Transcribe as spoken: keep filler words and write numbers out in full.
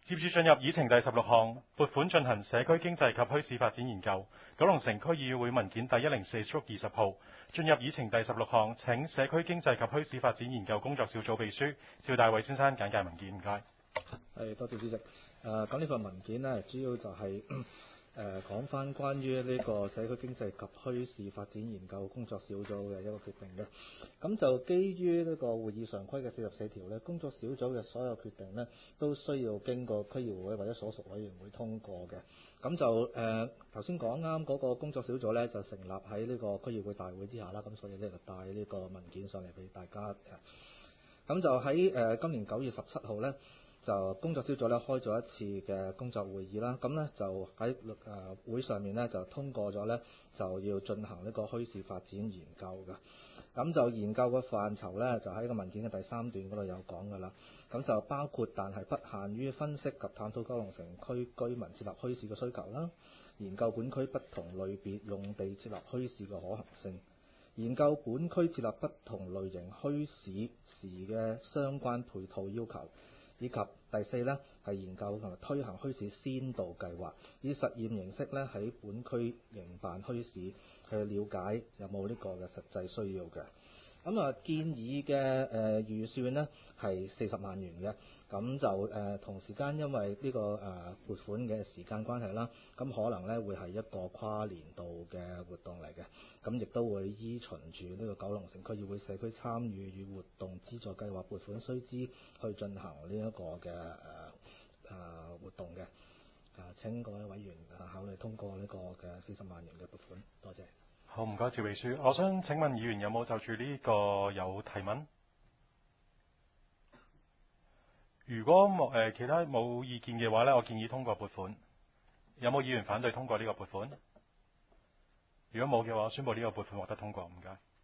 接住進入議程第十六項，撥款進行社區經濟及墟市發展研究，九龍城區議會文件第一零四/二十號。進入議程第十六項，請社區經濟及墟市發展研究工作小組秘書趙大偉先生簡介文件，唔該。 係，多謝主席。誒、呃，咁呢份文件呢，主要就係、是。誒講翻關於呢個社區經濟及墟市發展研究工作小組嘅一個決定嘅，咁就基於呢個會議常規嘅四十四條呢，工作小組嘅所有決定呢都需要經過區議會或者所屬委員會通過嘅。咁就誒頭先講啱嗰個工作小組呢，就成立喺呢個區議會大會之下啦，咁所以呢，就帶呢個文件上嚟俾大家嘅。咁就喺誒、呃、今年九月十七號呢。就工作小組咧開咗一次嘅工作會議啦，咁咧就喺誒、呃、會上面咧就通過咗咧就要進行呢個墟市發展研究嘅，咁就研究嘅範疇咧就喺個文件嘅第三段嗰度有講㗎啦，咁就包括但係不限於分析及探討九龍城區居民設立墟市嘅需求啦，研究本區不同類別用地設立墟市嘅可行性，研究本區設立不同類型墟市時嘅相關配套要求。以及第四呢，係研究同埋推行墟市先導計劃，以實驗形式呢喺本區營辦墟市，去了解有冇呢個嘅實際需要嘅。咁啊建議嘅誒、呃、預算呢係四十萬元嘅，咁就誒、呃、同時間因為呢、這個誒撥、呃、款嘅時間關係啦，咁可能呢會係一個跨年度嘅活動嚟嘅，咁亦都會依循住呢個九龍城區議會社區參與與活動資助計劃撥款須知去進行呢一個嘅誒誒活動嘅。誒、呃、請各位委員考慮通過呢個嘅四十萬元嘅撥款，多謝。 好，唔該，趙秘書。我想請問議員有冇就住呢個有提問？如果冇誒、呃、其他冇意見嘅話呢，我建議通過撥款。有冇議員反對通過呢個撥款？如果冇嘅話，我宣佈呢個撥款獲得通過。唔該。